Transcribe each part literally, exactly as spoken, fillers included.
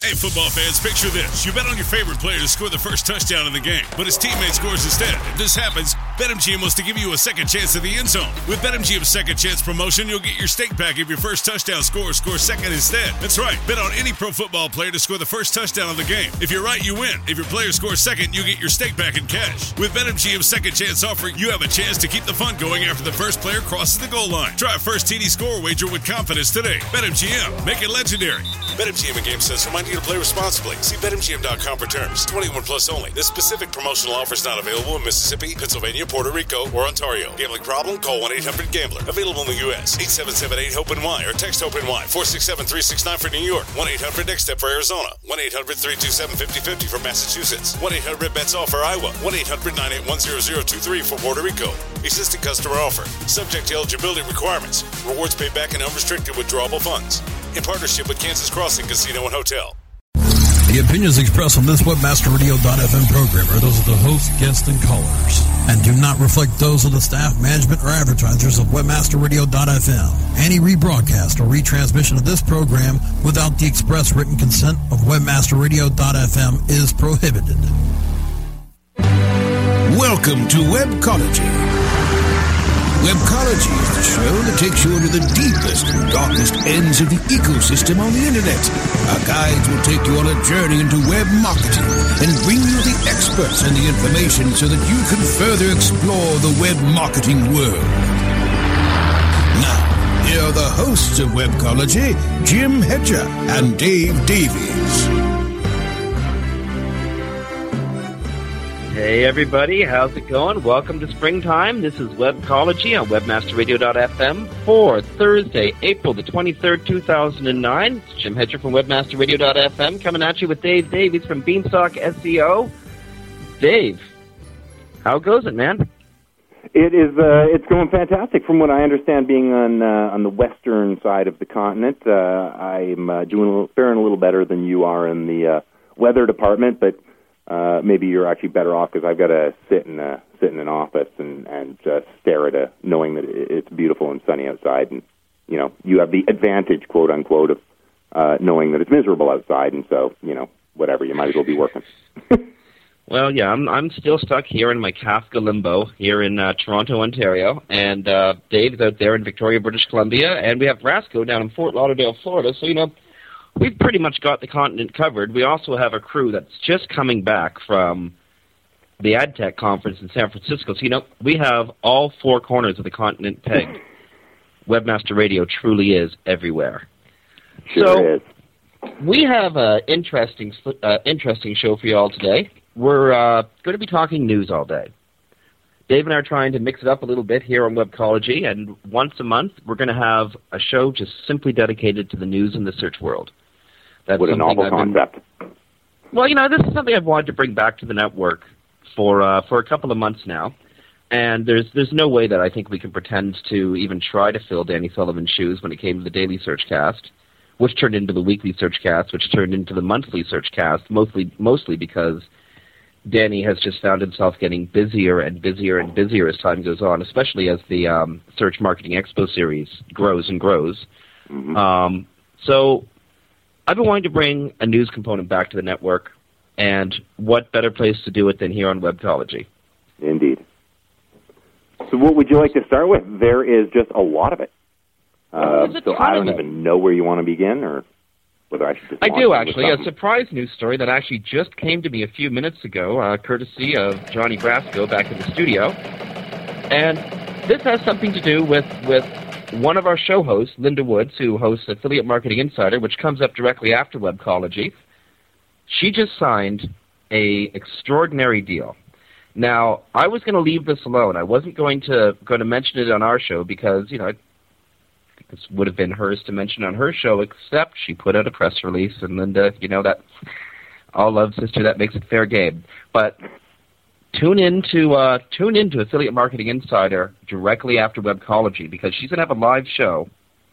Hey, football fans, picture this. You bet on your favorite player to score the first touchdown in the game, but his teammate scores instead. If this happens, BetMGM wants to give you a second chance at the end zone. With BetMGM's second chance promotion, you'll get your stake back if your first touchdown scorer scores second instead. That's right. Bet on any pro football player to score the first touchdown of the game. If you're right, you win. If your player scores second, you get your stake back in cash. With BetMGM's second chance offer, you have a chance to keep the fun going after the first player crosses the goal line. Try a first T D score wager with confidence today. BetMGM. Make it legendary. BetMGM and GameSense remind you to play responsibly. See Bet M G M dot com for terms. twenty-one plus only. This specific promotional offer is not available in Mississippi, Pennsylvania, Puerto Rico, or Ontario. Gambling problem? Call one eight hundred gambler. Available in the U S eight seven seven eight hope N Y or text HOPE-NY. four six seven three six nine for New York. one eight hundred next step for Arizona. one eight hundred three two seven five zero five zero for Massachusetts. one eight hundred bets all for Iowa. one eight hundred nine eight one zero zero two three for Puerto Rico. Existing customer offer. Subject to eligibility requirements. Rewards paid back in unrestricted withdrawable funds. In partnership with Kansas Crossing Casino and Hotel. The opinions expressed on this Webmaster Radio dot F M program are those of the host, guests, and callers, and do not reflect those of the staff, management, or advertisers of Webmaster Radio dot F M. Any rebroadcast or retransmission of this program without the express written consent of Webmaster Radio dot F M is prohibited. Welcome to Webcology. Webcology is the show that takes you into the deepest and darkest ends of the ecosystem on the internet. Our guides will take you on a journey into web marketing and bring you the experts and the information so that you can further explore the web marketing world. Now, here are the hosts of Webcology, Jim Hedger and Dave Davies. Hey everybody, how's it going? Welcome to springtime. This is Webcology on Webmaster Radio dot F M for Thursday, April the twenty-third, two thousand nine. It's Jim Hedger from Webmaster Radio dot F M coming at you with Dave Davies from Beanstalk S E O. Dave, how goes it, man? It is. Uh, it's going fantastic. From what I understand, being on uh, on the western side of the continent, uh, I'm uh, doing a little, faring a little better than you are in the uh, weather department, but Uh, maybe you're actually better off because I've got to sit in a sit in an office and and just stare at a knowing that it's beautiful and sunny outside, and you know you have the advantage, quote unquote, of uh, knowing that it's miserable outside, and so you know whatever, you might as well be working. Well, yeah, I'm I'm still stuck here in my Kafka limbo here in uh, Toronto, Ontario, and uh, Dave's out there in Victoria, British Columbia, and we have Rasco down in Fort Lauderdale, Florida. So you know. We've pretty much got the continent covered. We also have a crew that's just coming back from the AdTech conference in San Francisco. So, you know, we have all four corners of the continent pegged. Webmaster Radio truly is everywhere. Sure so is. We have an interesting, uh, interesting show for you all today. We're uh, going to be talking news all day. Dave and I are trying to mix it up a little bit here on Webcology, and once a month we're going to have a show just simply dedicated to the news in the search world. That's what a novel I've been, concept. Well, you know, this is something I've wanted to bring back to the network for uh, for a couple of months now, and there's there's no way that I think we can pretend to even try to fill Danny Sullivan's shoes when it came to the daily Searchcast, which turned into the weekly Searchcast, which turned into the monthly Searchcast, mostly mostly because Danny has just found himself getting busier and busier and busier as time goes on, especially as the um, Search Marketing Expo series grows and grows. Mm-hmm. Um, so I've been wanting to bring a news component back to the network, and what better place to do it than here on Webcology? Indeed. So what would you like to start with? There is just a lot of it. Uh, so I don't even know where you want to begin, or whether I should just I do, actually. A surprise news story that actually just came to me a few minutes ago, uh, courtesy of Johnny Brasco back in the studio. And this has something to do with, with one of our show hosts, Linda Woods, who hosts Affiliate Marketing Insider, which comes up directly after Webcology. She just signed a extraordinary deal. Now, I was going to leave this alone. I wasn't going to going to mention it on our show because, you know, this would have been hers to mention on her show, except she put out a press release, and Linda, you know, that all love, sister, that makes it fair game. But tune in to uh, tune in to Affiliate Marketing Insider directly after Webcology, because she's going to have a live show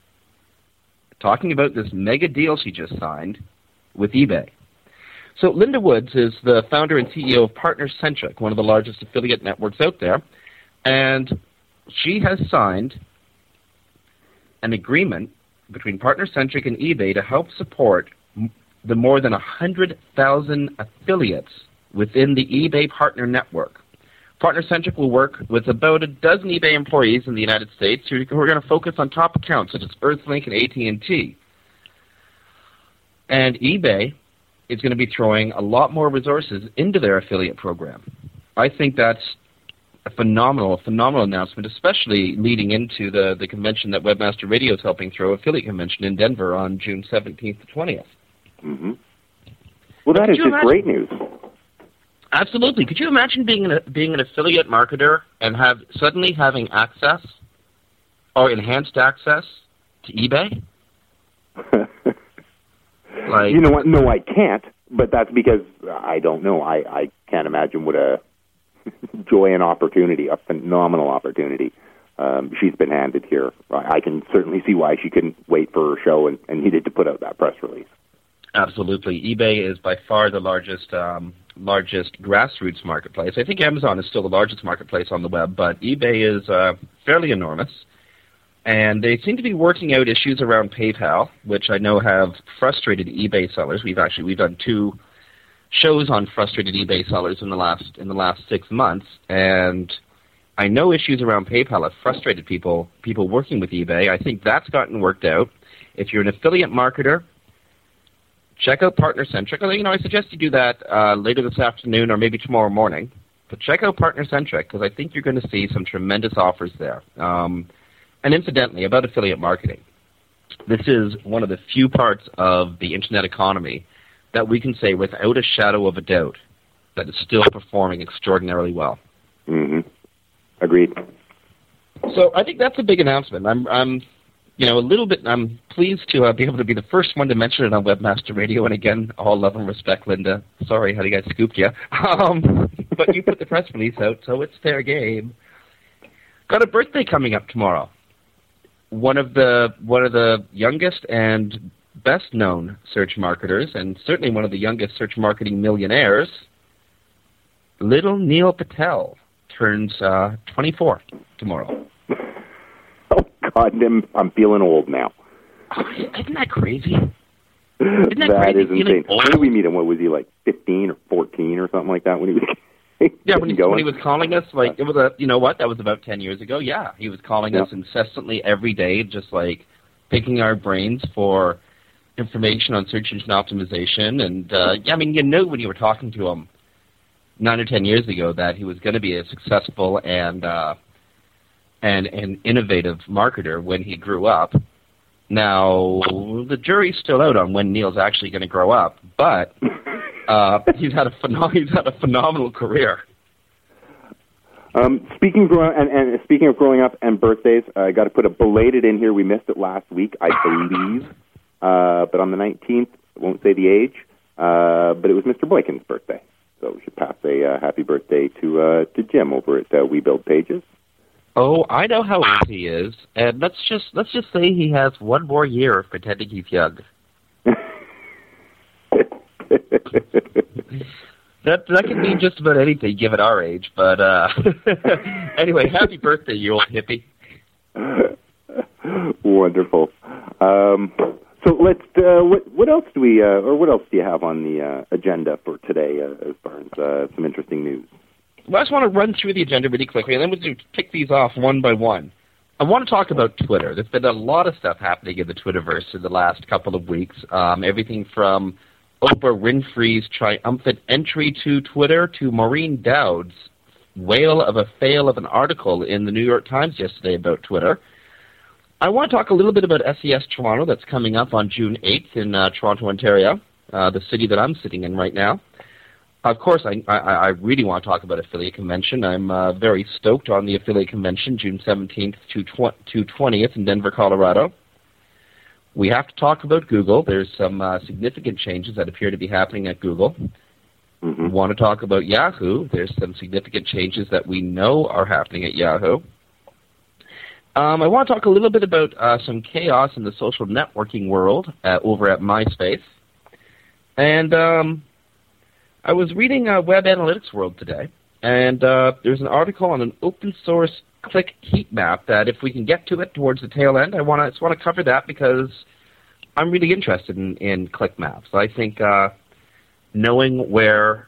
talking about this mega deal she just signed with eBay. So Linda Woods is the founder and C E O of PartnerCentric, one of the largest affiliate networks out there, and she has signed an agreement between PartnerCentric and eBay to help support the more than one hundred thousand affiliates within the eBay Partner Network. PartnerCentric will work with about a dozen eBay employees in the United States who are going to focus on top accounts such as Earthlink and A T and T. And eBay is going to be throwing a lot more resources into their affiliate program. I think that's a phenomenal, phenomenal announcement, especially leading into the, the convention that Webmaster Radio is helping throw, Affiliate Convention in Denver on June seventeenth to twentieth. Mm-hmm. Well, that is just imagine, great news. Absolutely. Could you imagine being an, being an affiliate marketer and have suddenly having access or enhanced access to eBay? Like, you know what? No, I can't, but that's because I don't know. I, I can't imagine what a joy and opportunity, a phenomenal opportunity um, she's been handed here. I can certainly see why she couldn't wait for her show and, and needed to put out that press release. Absolutely. eBay is by far the largest um, largest grassroots marketplace. I think Amazon is still the largest marketplace on the web, but eBay is uh, fairly enormous. And they seem to be working out issues around PayPal, which I know have frustrated eBay sellers. We've actually we've done two shows on frustrated eBay sellers in the last in the last six months, and I know issues around PayPal have frustrated people people working with eBay. I think that's gotten worked out. If you're an affiliate marketer, check out PartnerCentric. You know, I suggest you do that uh, later this afternoon or maybe tomorrow morning. But check out PartnerCentric because I think you're going to see some tremendous offers there. Um, and incidentally, about affiliate marketing, this is one of the few parts of the internet economy that we can say without a shadow of a doubt that is still performing extraordinarily well. Mm-hmm. Agreed. So I think that's a big announcement. I'm, I'm, you know, a little bit. I'm pleased to uh, be able to be the first one to mention it on Webmaster Radio. And again, all love and respect, Linda. Sorry, how do you guys scooped you? Um, but you put the press release out, so it's fair game. Got a birthday coming up tomorrow. One of the one of the youngest and best-known search marketers, and certainly one of the youngest search marketing millionaires, little Neil Patel, turns uh, twenty-four tomorrow. Oh, God, I'm, I'm feeling old now. Oh, isn't that crazy? Isn't that, that crazy? is insane. When did we meet him? What was he, like fifteen or fourteen or something like that when he was Yeah, when he, when he was calling us, like, it was a, you know what, that was about ten years ago. Yeah, he was calling yeah. us incessantly every day, just like picking our brains for information on search engine optimization. And, uh, yeah, I mean, you knew when you were talking to him nine or ten years ago that he was going to be a successful and, uh, and, and innovative marketer when he grew up. Now, the jury's still out on when Neil's actually going to grow up, but uh, he's had a phenom- he's had a phenomenal career. Um, speaking of, and, and speaking of growing up and birthdays, I got to put a belated in here. We missed it last week, I believe, uh, but on the nineteenth, I won't say the age, uh, but it was Mister Boykin's birthday. So we should pass a uh, happy birthday to uh, to Jim over at uh, We Build Pages. Oh, I know how old he is, and let's just let's just say he has one more year of pretending he's young. that that can mean just about anything, given our age. But uh, anyway, happy birthday, you old hippie! Wonderful. Um, so let's. Uh, what what else do we, uh, or what else do you have on the uh, agenda for today, uh, as far as uh, some interesting news? Well, I just want to run through the agenda really quickly, and then we'll pick these off one by one. I want to talk about Twitter. There's been a lot of stuff happening in the Twitterverse in the last couple of weeks. Um, everything from Oprah Winfrey's triumphant entry to Twitter to Maureen Dowd's whale of a fail of an article in the New York Times yesterday about Twitter. I want to talk a little bit about S E S Toronto that's coming up on June eighth in uh, Toronto, Ontario, uh, the city that I'm sitting in right now. Of course, I, I, I really want to talk about Affiliate Convention. I'm uh, very stoked on the Affiliate Convention, June seventeenth to twentieth in Denver, Colorado. We have to talk about Google. There's some uh, significant changes that appear to be happening at Google. Mm-hmm. We want to talk about Yahoo. There's some significant changes that we know are happening at Yahoo. Um, I want to talk a little bit about uh, some chaos in the social networking world uh, over at MySpace. And Um, I was reading uh, Web Analytics World today, and uh, there's an article on an open-source click heat map that if we can get to it towards the tail end, I want to just want to cover that because I'm really interested in, in click maps. I think uh, knowing where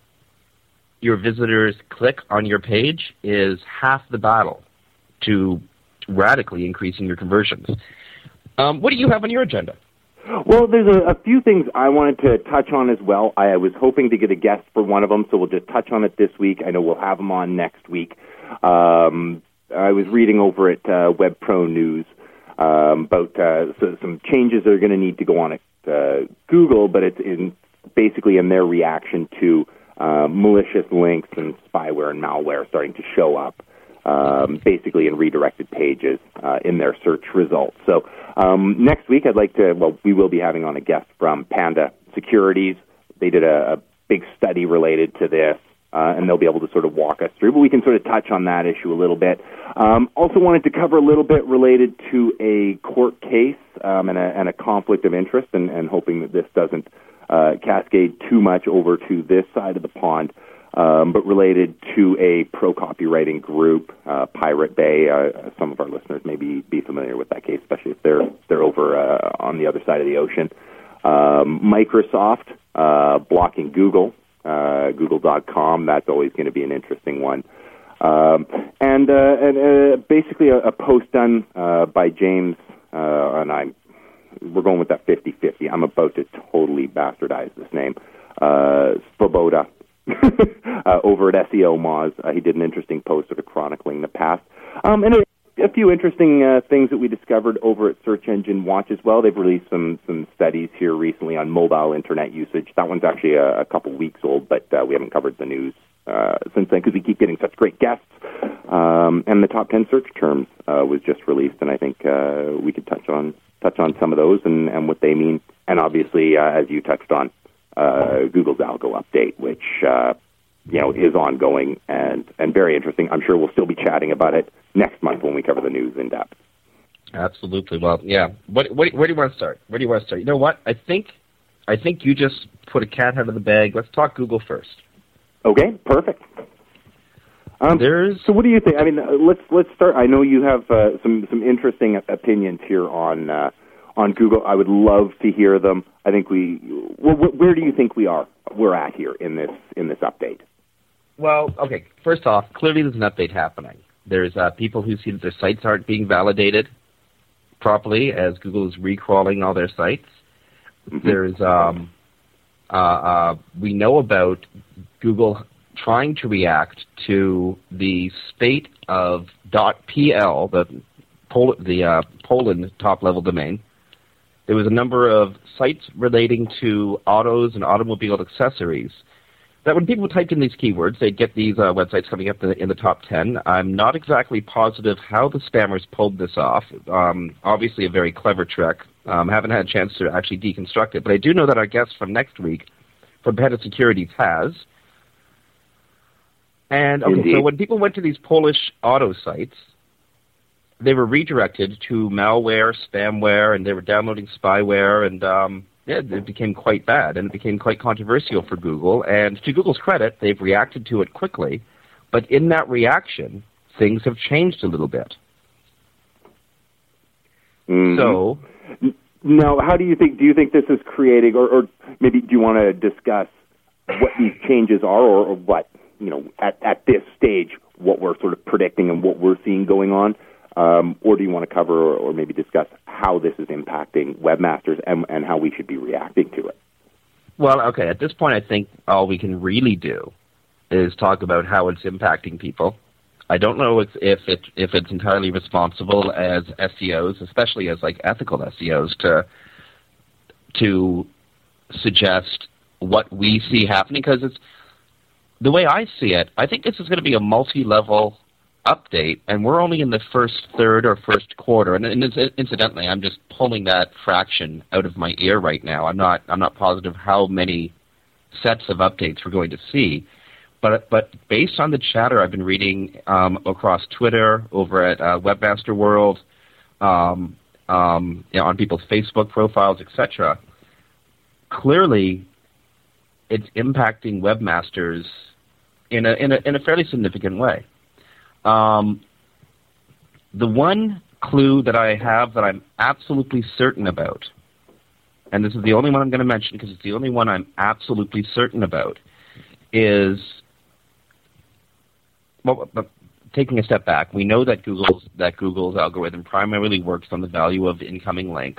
your visitors click on your page is half the battle to radically increasing your conversions. Um, what do you have on your agenda? Well, there's a, a few things I wanted to touch on as well. I was hoping to get a guest for one of them, so we'll just touch on it this week. I know we'll have them on next week. Um, I was reading over at uh, WebPro News um, about uh, so some changes that are going to need to go on at uh, Google, but it's in, basically in their reaction to uh, malicious links and spyware and malware starting to show up. Um, basically in redirected pages uh, in their search results. So um, next week I'd like to, well, we will be having on a guest from Panda Securities. They did a, a big study related to this, uh, and they'll be able to sort of walk us through, but we can sort of touch on that issue a little bit. Um, also wanted to cover a little bit related to a court case um, and, a, and a conflict of interest, and, and hoping that this doesn't uh, cascade too much over to this side of the pond. Um, but related to a pro-copywriting group, uh, Pirate Bay. Uh, some of our listeners may be, be familiar with that case, especially if they're they're over uh, on the other side of the ocean. Um, Microsoft uh, blocking Google, uh, Google dot com. That's always going to be an interesting one. Um, and uh, and uh, basically a, a post done uh, by James, uh, and I'm we're going with that fifty-fifty. I'm about to totally bastardize this name. Uh, Svoboda. uh, over at S E O Moz. Uh, he did an interesting post sort of chronicling the past. Um, and a, a few interesting uh, things that we discovered over at Search Engine Watch as well. They've released some, some studies here recently on mobile internet usage. That one's actually a, a couple weeks old, but uh, we haven't covered the news uh, since then because we keep getting such great guests. Um, and the top ten search terms uh, was just released, and I think uh, we could touch on touch on some of those and, and what they mean. And obviously, uh, as you touched on, Uh, Google's algo update, which uh, you know is ongoing and, and very interesting. I'm sure we'll still be chatting about it next month when we cover the news in depth. Absolutely. Well, yeah. What, what, where do you want to start? Where do you want to start? You know what? I think I think you just put a cat out of the bag. Let's talk Google first. Okay, perfect. Um, There's so, what do you think? I mean, uh, let's let's start. I know you have uh, some some interesting opinions here on. Uh, On Google, I would love to hear them. I think we. Well, where do you think we are? We're at here in this in this update. Well, okay. First off, clearly there's an update happening. There's uh, people who see that their sites aren't being validated properly as Google is recrawling all their sites. Mm-hmm. There's um, uh, uh, we know about Google trying to react to the spate of .pl, the Pol- the uh, Poland top-level domain. There was a number of sites relating to autos and automobile accessories that when people typed in these keywords, they'd get these uh, websites coming up in the, in the top ten. I'm not exactly positive how the spammers pulled this off. Um, obviously a very clever trick. Um, haven't had a chance to actually deconstruct it, but I do know that our guest from next week from Panda Securities has. And okay, Indeed. So when people went to these Polish auto sites, they were redirected to malware, spamware, and they were downloading spyware, and um, yeah, it became quite bad, and it became quite controversial for Google. And to Google's credit, they've reacted to it quickly, but in that reaction, things have changed a little bit. Mm-hmm. So, now, how do you think? Do you think this is creating, or, or maybe do you want to discuss what these changes are, or, or what you know at at this stage, what we're sort of predicting and what we're seeing going on? Um, or do you want to cover or, or maybe discuss how this is impacting webmasters and, and how we should be reacting to it? Well, okay, at this point I think all we can really do is talk about how it's impacting people. I don't know if, if, it, if it's entirely responsible as S E Os, especially as like ethical S E Os, to, to suggest what we see happening, because it's the way I see it, I think this is going to be a multi-level update, and we're only in the first third or first quarter. And, and incidentally, I'm just pulling that fraction out of my ear right now. I'm not I'm not positive how many sets of updates we're going to see. But but based on the chatter I've been reading um, across Twitter, over at uh, Webmaster World, um, um, you know, on people's Facebook profiles, et cetera, clearly it's impacting webmasters in a in a in a fairly significant way. Um, the one clue that I have that I'm absolutely certain about and this is the only one I'm going to mention because it's the only one I'm absolutely certain about, is, well, taking a step back, we know that Google's that Google's algorithm primarily works on the value of incoming links.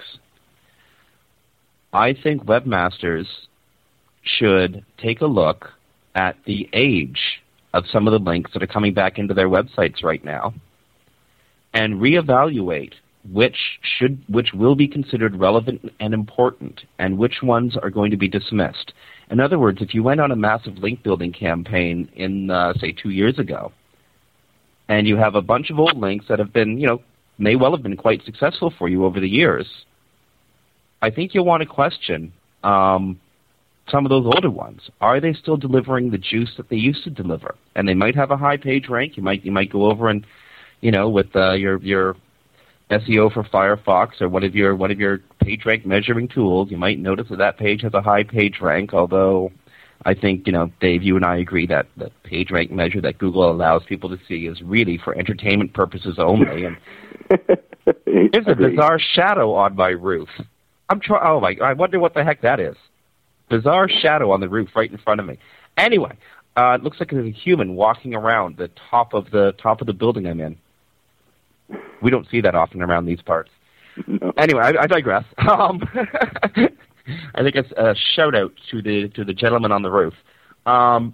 I think webmasters should take a look at the age of some of the links that are coming back into their websites right now and reevaluate which should which will be considered relevant and important and which ones are going to be dismissed. In other words, if you went on a massive link building campaign in, uh, say, two years ago, and you have a bunch of old links that have been, you know, may well have been quite successful for you over the years, I think you'll want to question um, some of those older ones. Are they still delivering the juice that they used to deliver? And they might have a high page rank. You might you might go over and, you know, with uh, your your S E O for Firefox or one of your one of your page rank measuring tools, you might notice that that page has a high page rank. Although, I think, you know, Dave, you and I agree that the page rank measure that Google allows people to see is really for entertainment purposes only. And there's a bizarre shadow on my roof. I'm trying. Oh my! I wonder what the heck that is. Bizarre shadow on the roof right in front of me. Anyway, uh, it looks like there's a human walking around the top of the top of the building I'm in. We don't see that often around these parts. No. Anyway, I, I digress. Um, I think it's a shout out to the to the gentleman on the roof. Um,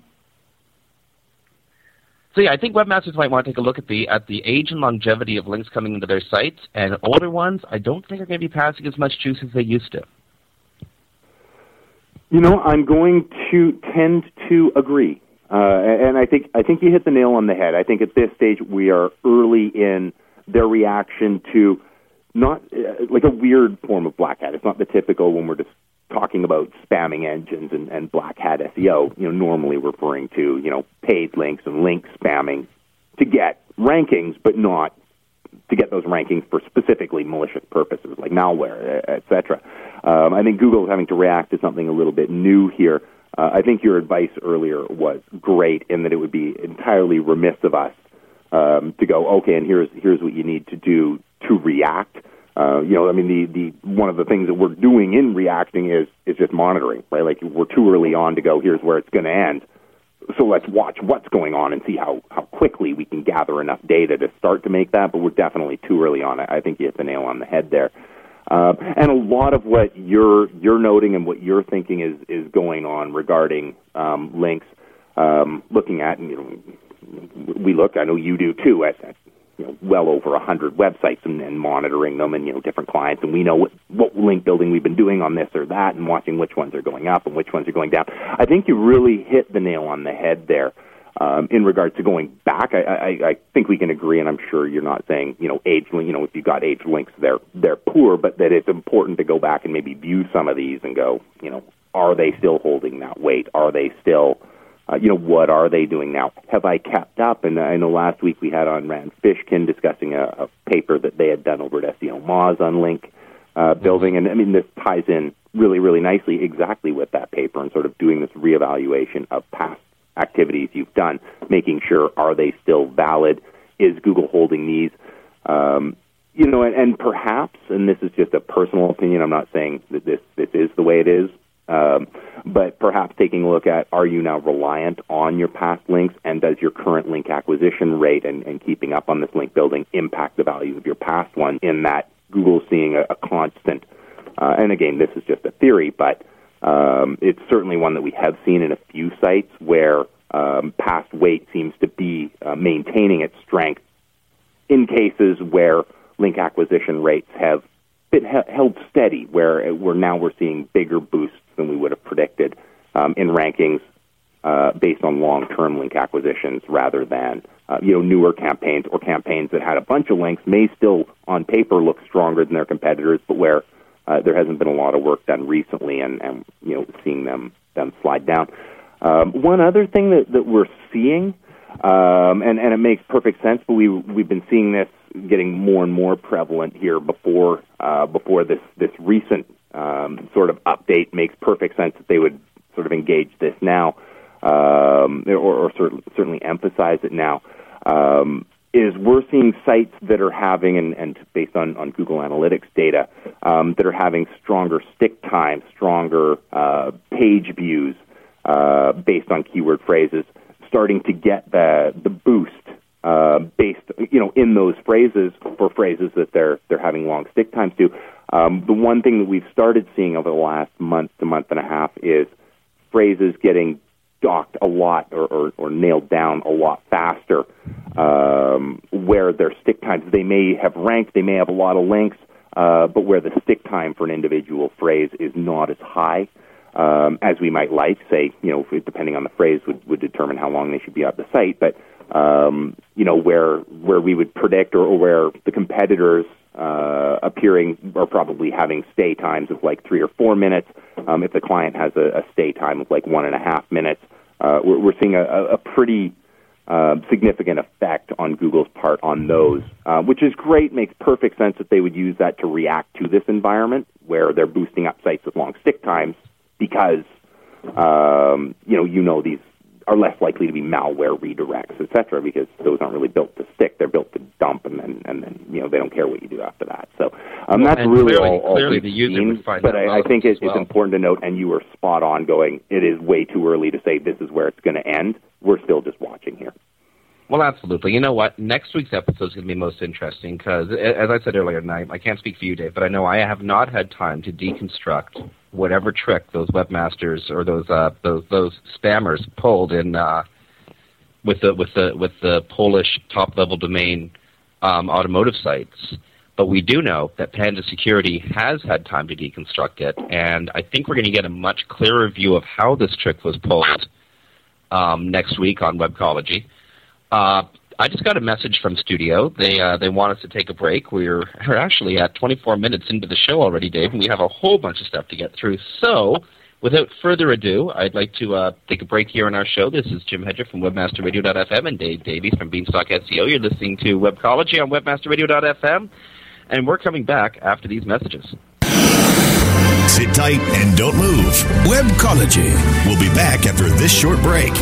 so yeah, I think webmasters might want to take a look at the at the age and longevity of links coming into their sites, and older ones I don't think are going to be passing as much juice as they used to. You know, I'm going to tend to agree, uh, and I think I think you hit the nail on the head. I think at this stage we are early in their reaction to not uh, like a weird form of black hat. It's not the typical when we're just talking about spamming engines and, and black hat S E O, you know, normally referring to, you know, paid links and link spamming to get rankings, but not to get those rankings for specifically malicious purposes like malware, et cetera. Um, I think Google is having to react to something a little bit new here. Uh, I think your advice earlier was great in that it would be entirely remiss of us um, to go, okay, and here's here's what you need to do to react. Uh, you know, I mean, the, the one of the things that we're doing in reacting is is just monitoring, right? Like, we're too early on to go, here's where it's going to end. So let's watch what's going on and see how, how quickly we can gather enough data to start to make that, but we're definitely too early on it. I think you hit the nail on the head there. Uh, and a lot of what you're you're noting and what you're thinking is, is going on regarding um, links, um, looking at, and, you know, we look, I know you do too, at, at you know, well over a hundred websites and, and monitoring them and, you know, different clients, and we know what, what link building we've been doing on this or that and watching which ones are going up and which ones are going down. I think you really hit the nail on the head there. Um, in regards to going back, I, I, I think we can agree, and I'm sure you're not saying, you know, age, you know, if you've got age links, they're they're poor, but that it's important to go back and maybe view some of these and go, you know, are they still holding that weight? Are they still, uh, you know, what are they doing now? Have I kept up? And I know last week we had on Rand Fishkin discussing a, a paper that they had done over at S E O Moz on link uh, building, and I mean, this ties in really, really nicely exactly with that paper and sort of doing this reevaluation of past activities you've done, making sure, are they still valid? Is Google holding these? Um, you know, and, and perhaps, and this is just a personal opinion, I'm not saying that this, this is the way it is, um, but perhaps taking a look at, are you now reliant on your past links, and does your current link acquisition rate and, and keeping up on this link building impact the value of your past one, in that Google's seeing a, a constant, uh, and again, this is just a theory, but Um, it's certainly one that we have seen in a few sites where um, past weight seems to be uh, maintaining its strength in cases where link acquisition rates have been he- held steady, where we're now we're seeing bigger boosts than we would have predicted um, in rankings uh, based on long-term link acquisitions rather than uh, you know newer campaigns or campaigns that had a bunch of links may still on paper look stronger than their competitors, but where Uh, there hasn't been a lot of work done recently, and, and you know, seeing them them slide down. Um, one other thing that, that we're seeing, um, and, and it makes perfect sense, but we we've been seeing this getting more and more prevalent here before uh, before this this recent um, sort of update makes perfect sense that they would sort of engage this now, um, or, or certainly, certainly emphasize it now. Um, is we're seeing sites that are having, and, and based on, on Google Analytics data, um, that are having stronger stick time, stronger uh, page views uh, based on keyword phrases, starting to get the the boost uh, based, you know, in those phrases for phrases that they're they're having long stick times to. Um, the one thing that we've started seeing over the last month to month and a half is phrases getting docked a lot or, or, or nailed down a lot faster, um, where their stick times, they may have ranked, they may have a lot of links, uh, but where the stick time for an individual phrase is not as high um, as we might like, say, you know, depending on the phrase would, would determine how long they should be on the site, but, um, you know, where where we would predict or, or where the competitors uh, appearing are probably having stay times of like three or four minutes. Um, if the client has a, a stay time of like one and a half minutes, uh, we're, we're seeing a, a pretty uh, significant effect on Google's part on those, uh, which is great. Makes perfect sense that they would use that to react to this environment where they're boosting up sites with long stick times because, um, you know, you know these are less likely to be malware redirects, et cetera, because those aren't really built to stick. They're built to dump, and then, and then you know, they don't care what you do after that. So um, well, that's really clearly, all, all clearly we've the user seen, would find but I, I think it, well. it's important to note, and you were spot on going, it is way too early to say this is where it's going to end. We're still just watching here. Well, absolutely. You know what? Next week's episode is going to be most interesting because, as I said earlier tonight, I can't speak for you, Dave, but I know I have not had time to deconstruct whatever trick those webmasters or those uh, those those spammers pulled in uh, with the with the with the Polish top level domain um, automotive sites. But we do know that Panda Security has had time to deconstruct it, and I think we're going to get a much clearer view of how this trick was pulled um, next week on Webcology. Uh, I just got a message from Studio. They uh, they want us to take a break. We're, we're actually at twenty-four minutes into the show already, Dave, and we have a whole bunch of stuff to get through. So, without further ado, I'd like to uh, take a break here on our show. This is Jim Hedger from Webmaster Radio dot f m and Dave Davies from Beanstalk S E O. You're listening to Webcology on Webmaster Radio dot f m, and we're coming back after these messages. Sit tight and don't move. Webcology. We'll be back after this short break.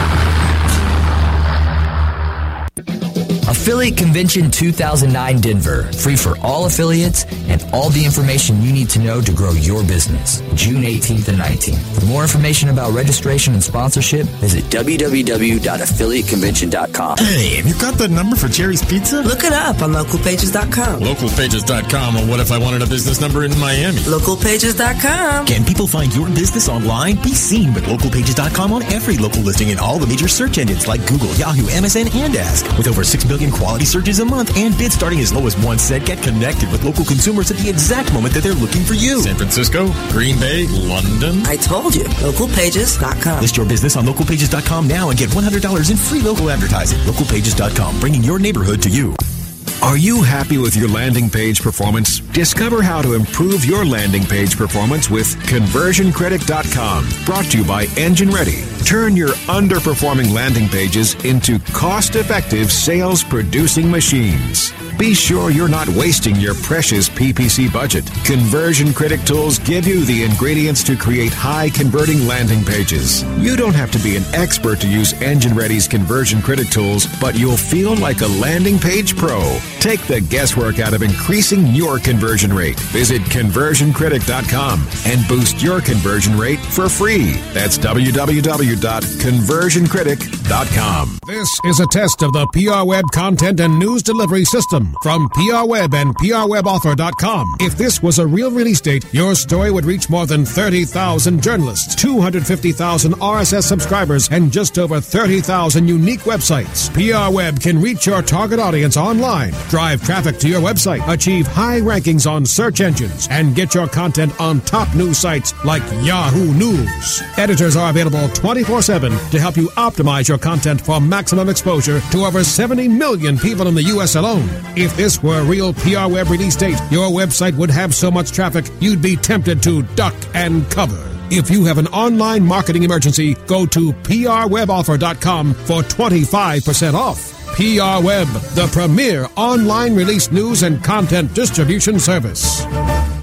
Affiliate Convention two thousand nine Denver. Free for all affiliates and all the information you need to know to grow your business. June eighteenth and nineteenth. For more information about registration and sponsorship, visit w w w dot affiliate convention dot com. Hey, have you got the number for Jerry's Pizza? Look it up on local pages dot com. local pages dot com. Or what if I wanted a business number in Miami? local pages dot com. Can people find your business online? Be seen with local pages dot com on every local listing in all the major search engines like Google, Yahoo, M S N, and Ask. With over six billion quality searches a month and bids starting as low as one cent, get connected with local consumers at the exact moment that they're looking for you. San Francisco, Green Bay, London. I told you. local pages dot com. List your business on local pages dot com now and get one hundred dollars in free local advertising. local pages dot com, bringing your neighborhood to you. Are you happy with your landing page performance? Discover how to improve your landing page performance with conversion critic dot com. Brought to you by Engine Ready. Turn your underperforming landing pages into cost-effective sales-producing machines. Be sure you're not wasting your precious P P C budget. Conversion Critic tools give you the ingredients to create high-converting landing pages. You don't have to be an expert to use Engine Ready's Conversion Critic tools, but you'll feel like a landing page pro. Take the guesswork out of increasing your conversion rate. Visit conversion critic dot com and boost your conversion rate for free. That's w w w dot conversion critic dot com. This is a test of the P R Web content and news delivery system from P R Web and P R Web author dot com. If this was a real release date, your story would reach more than thirty thousand journalists, two hundred fifty thousand R S S subscribers, and just over thirty thousand unique websites. P R Web can reach your target audience online, drive traffic to your website, achieve high rankings on search engines, and get your content on top news sites like Yahoo News. Editors are available twenty-four seven to help you optimize your content for maximum exposure to over seventy million people in the U S alone. If this were a real P R Web release date, your website would have so much traffic, you'd be tempted to duck and cover. If you have an online marketing emergency, go to P R Web offer dot com for twenty-five percent off. P R Web, the premier online release news and content distribution service. S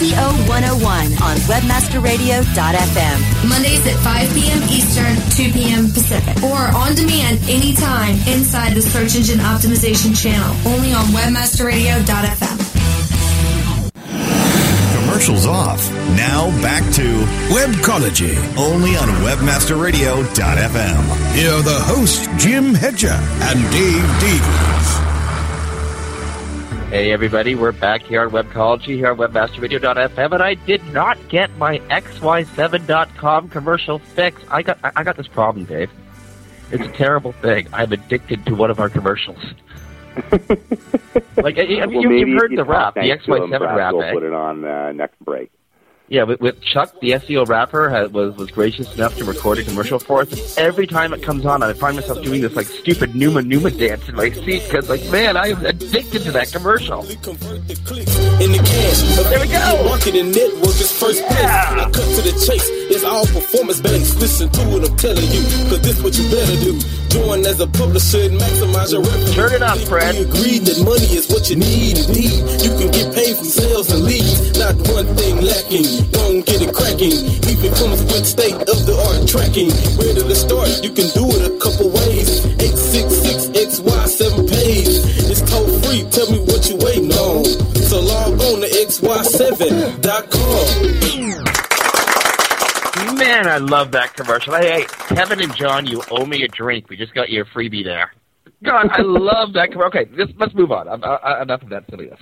P O one oh one on webmaster radio dot f m. Mondays at five p.m. Eastern, two p.m. Pacific. Or on demand anytime inside the Search Engine Optimization channel. Only on webmaster radio dot f m. Commercials off. Now back to Webcology, only on webmaster radio dot f m. Here are the hosts, Jim Hedger and Dave Davies. Hey everybody, we're back here on Webcology, here on webmaster radio dot f m, and I did not get my x y seven dot com commercial fix. I got I got this problem, Dave. It's a terrible thing. I'm addicted to one of our commercials. Like, I mean, well, you, you've heard the rap, the X Y seven rap. We'll eh? put it on uh, next break. Yeah, with, with Chuck, the S E O rapper, has, was was gracious enough to record a commercial for us. And every time it comes on, I find myself doing this like stupid Numa Numa dance in my seat because, like, man, I am addicted to that commercial. In the cash, there we go. Marketing network is first place. Yeah. I cut to the chase. It's all performance based. Listen to what I'm telling you, because this what you better do. Join as a publisher and maximize your revenue. Turn it up, Fred. We agreed that money is what you need. Indeed, you can get paid from sales and leads. Not one thing lacking. Don't get it cracking. Even comes with state of the art tracking. Ready to start? You can do it a couple ways. eight six six X Y seven page. It's toll free. Tell me what you waiting on. So log on to x y seven dot com. Man, I love that commercial. Hey, hey, Kevin and John, you owe me a drink. We just got you a freebie there. God, I love that commercial. Okay, let's, let's move on. I'm, I, enough of that silliness.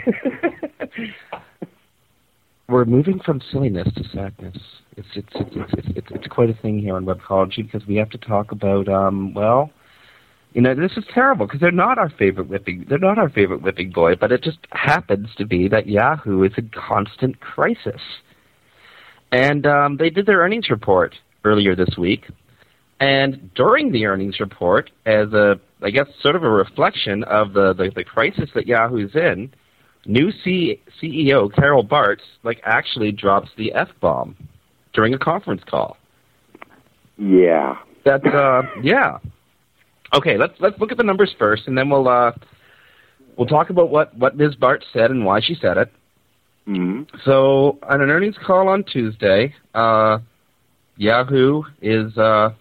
We're moving from silliness to sadness. It's it's it's it's it's, it's quite a thing here on Webcology because we have to talk about um well, you know, this is terrible because they're not our favorite whipping they're not our favorite whipping boy, but it just happens to be that Yahoo is in constant crisis. And um, they did their earnings report earlier this week, and during the earnings report, as a I guess sort of a reflection of the the, the crisis that Yahoo's in. New C- CEO Carol Bartz like actually drops the F-bomb during a conference call. Yeah. That's uh yeah. Okay, let's let's look at the numbers first, and then we'll uh we'll talk about what what Miz Bartz said and why she said it. Mm-hmm. So on an earnings call on Tuesday, uh, Yahoo is uh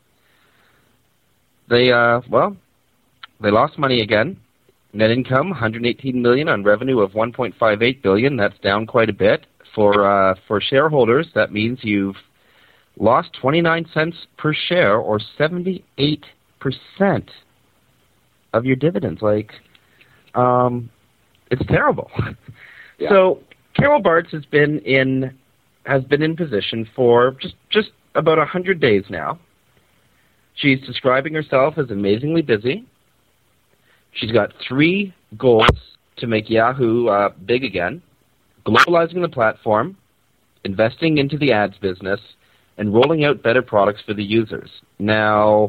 they uh well they lost money again. Net income, one hundred eighteen million dollars on revenue of one point five eight billion dollars. That's down quite a bit. For uh, for shareholders, that means you've lost twenty-nine cents per share or seventy-eight percent of your dividends. Like, um, it's terrible. Yeah. So Carol Bartz has been in has been in position for just, just about one hundred days now. She's describing herself as amazingly busy. She's got three goals to make Yahoo uh, big again: globalizing the platform, investing into the ads business, and rolling out better products for the users. Now,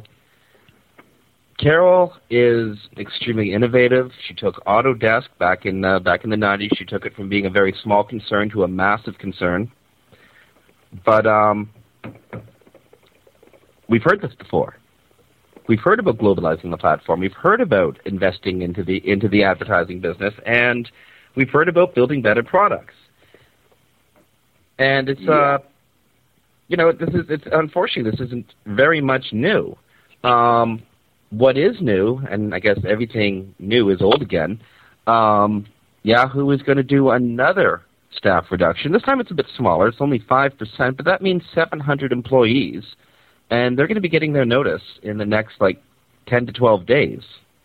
Carol is extremely innovative. She took Autodesk back in uh, back in the nineties. She took it from being a very small concern to a massive concern. But um, we've heard this before. We've heard about globalizing the platform. We've heard about investing into the into the advertising business, and we've heard about building better products. And it's, yeah. uh, you know, this is it's unfortunately this isn't very much new. Um, what is new, and I guess everything new is old again. Um, Yahoo is going to do another staff reduction. This time it's a bit smaller. It's only five percent, but that means seven hundred employees. And they're going to be getting their notice in the next, like, ten to twelve days.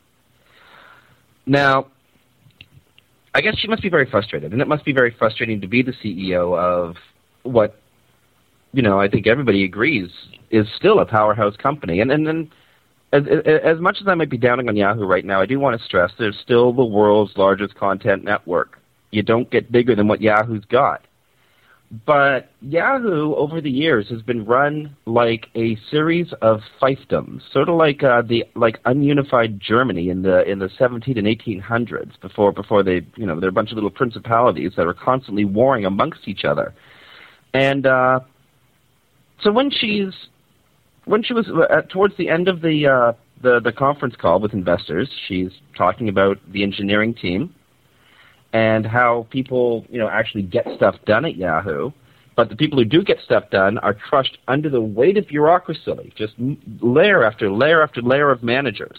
Now, I guess she must be very frustrated, and it must be very frustrating to be the C E O of what, you know, I think everybody agrees is still a powerhouse company. And, and then, as, as much as I might be downing on Yahoo right now, I do want to stress there's still the world's largest content network. You don't get bigger than what Yahoo's got. But Yahoo, over the years, has been run like a series of fiefdoms, sort of like uh, the like ununified Germany in the in the seventeen and eighteen hundreds. Before before they, you know, they're a bunch of little principalities that are constantly warring amongst each other. And uh, so when she's when she was uh, towards the end of the uh, the the conference call with investors, she's talking about the engineering team. and how people, you know, actually get stuff done at Yahoo. But the people who do get stuff done are crushed under the weight of bureaucracy, just layer after layer after layer of managers.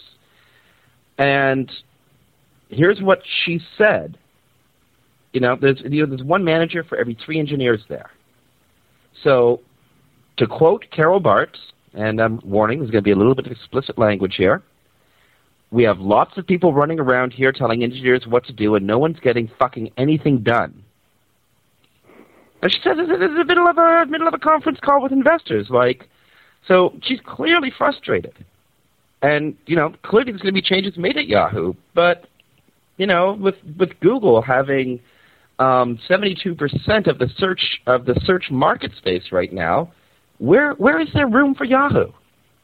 And here's what she said. You know, there's, you know, there's one manager for every three engineers there. So, to quote Carol Bartz, and I'm warning, there's going to be a little bit of explicit language here, we have lots of people running around here telling engineers what to do, and no one's getting fucking anything done. And she said this is the middle of a middle of a conference call with investors. Like, so she's clearly frustrated, and you know, clearly there's going to be changes made at Yahoo. But you know, with with Google having um, seventy-two percent of the search of the search market space right now, where where is there room for Yahoo?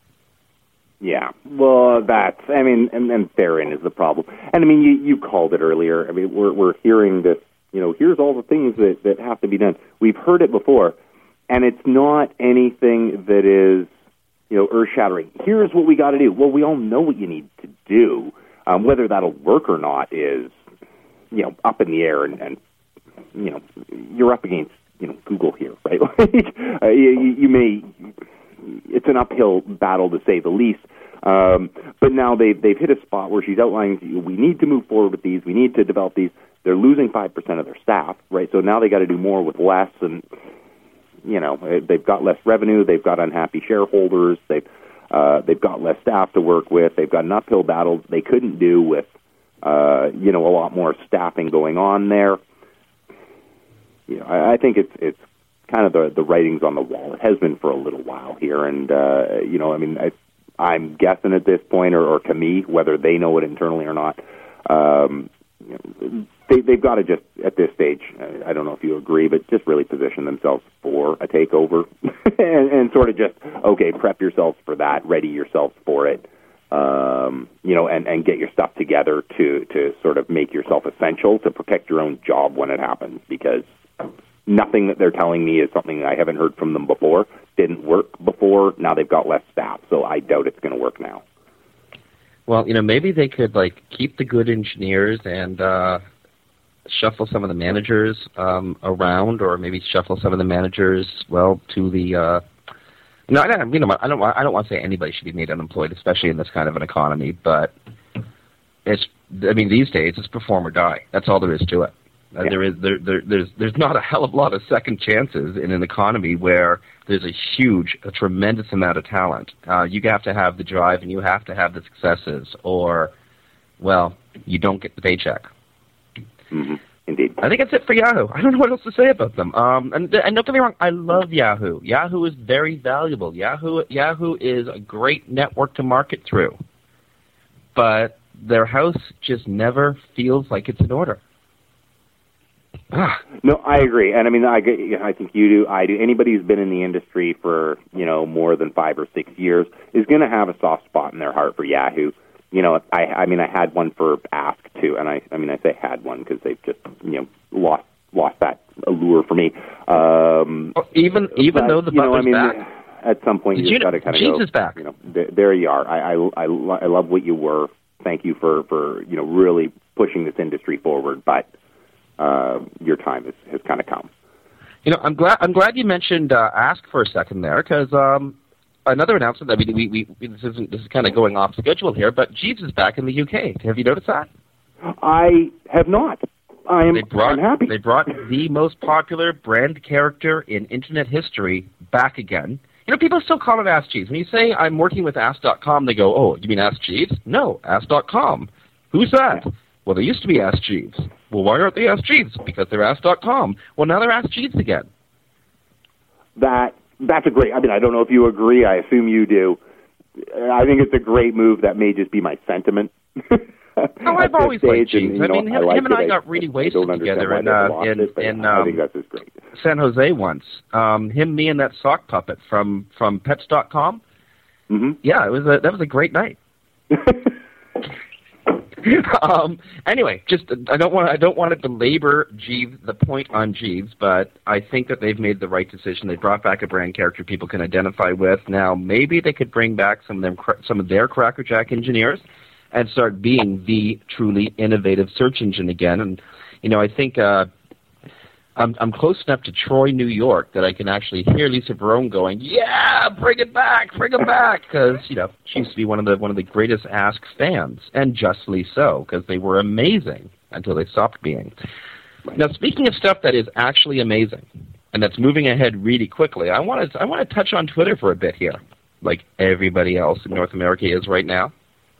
Yeah, well, that's, I mean, and, and therein is the problem. And, I mean, you, you called it earlier. I mean, we're we're hearing this, you know, here's all the things that, that have to be done. We've heard it before, and it's not anything that is, you know, earth-shattering. Here's what we got to do. Well, we all know what you need to do. Um, whether that'll work or not is, you know, up in the air, and, and you know, you're up against, you know, Google here, right? uh, you, you may... It's an uphill battle, to say the least. Um, but now they've, they've hit a spot where she's outlining, we need to move forward with these, we need to develop these. They're losing five percent of their staff, right? So now they got to do more with less, and, you know, they've got less revenue, they've got unhappy shareholders, they've, uh, they've got less staff to work with, they've got an uphill battle they couldn't do with, uh, you know, a lot more staffing going on there. You know, I, I think it's it's kind of the, the writings on the wall. It has been for a little while here, and, uh, you know, I mean, I, I'm guessing at this point, or, or to me, whether they know it internally or not, um, you know, they, they've got to just, at this stage, I don't know if you agree, but just really position themselves for a takeover and, and sort of just, okay, prep yourselves for that, ready yourselves for it, um, you know, and, and get your stuff together to, to sort of make yourself essential to protect your own job when it happens, because nothing that they're telling me is something I haven't heard from them before. Didn't work before. Now they've got less staff, so I doubt it's going to work now. Well, you know, maybe they could, like, keep the good engineers and uh, shuffle some of the managers um, around, or maybe shuffle some of the managers, well, to the. Uh, no, I don't. You know, I don't. I don't want to say anybody should be made unemployed, especially in this kind of an economy. But it's. I mean, these days it's perform or die. That's all there is to it. Uh, yeah. There is there, there there's there's not a hell of a lot of second chances in an economy where there's a huge, a tremendous amount of talent. Uh, you have to have the drive, and you have to have the successes, or, well, you don't get the paycheck. Mm-hmm. Indeed. I think that's it for Yahoo. I don't know what else to say about them. Um, and, and don't get me wrong, I love Yahoo. Yahoo is very valuable. Yahoo Yahoo is a great network to market through, but their house just never feels like it's in order. No, I agree, and I mean, I, I think you do, I do. Anybody who's been in the industry for, you know, more than five or six years is going to have a soft spot in their heart for Yahoo. You know, I, I mean, I had one for Ask too, and I, I mean, I say had one because they've just, you know, lost lost that allure for me. Um, even even but, though the you know, Butler's I mean, back, at some point you just got to kind of go. Jesus back. You know, there, there you are. I, I, I, lo- I love what you were. Thank you for, for you know really pushing this industry forward, but. Uh, your time has, has kind of come. You know, I'm glad I'm glad you mentioned uh, Ask for a second there, because um, another announcement. I mean, we, we, we this isn't this is kind of going off schedule here, but Jeeves is back in the U K. Have you noticed that? I have not. I am. They brought, I'm happy. They brought the most popular brand character in Internet history back again. You know, people still call it Ask Jeeves. When you say I'm working with Ask dot com, they go, "Oh, you mean Ask Jeeves?" No, Ask dot com. Who's that? Yeah. Well, they used to be Ask Jeeves. Well, why aren't they Ask Jeeves? Because they're Ask dot com. Well, now they're Ask Jeeves again. That that's a great. I mean, I don't know if you agree. I assume you do. I think it's a great move. That may just be my sentiment. Oh, I've always liked Jeeves. I know, mean, him, I like him and I it. got really I, wasted I together in, uh, in, it, in I um, think that's just great. San Jose once. Um, him, me, and that sock puppet from from Pets dot com. Mm-hmm. Yeah, it was a, that was a great night. um, anyway, just I don't want I don't want to belabor Jeeves, the point on Jeeves, but I think that they've made the right decision. They brought back a brand character people can identify with. Now maybe they could bring back some of them some of their crackerjack engineers and start being the truly innovative search engine again. And you know, I think uh, I'm, I'm close enough to Troy, New York, that I can actually hear Lisa Barone going, "Yeah, bring it back, bring it back," because you know she used to be one of the one of the greatest Ask fans, and justly so, because they were amazing until they stopped being. Now, speaking of stuff that is actually amazing and that's moving ahead really quickly, I want to I want to touch on Twitter for a bit here, like everybody else in North America is right now.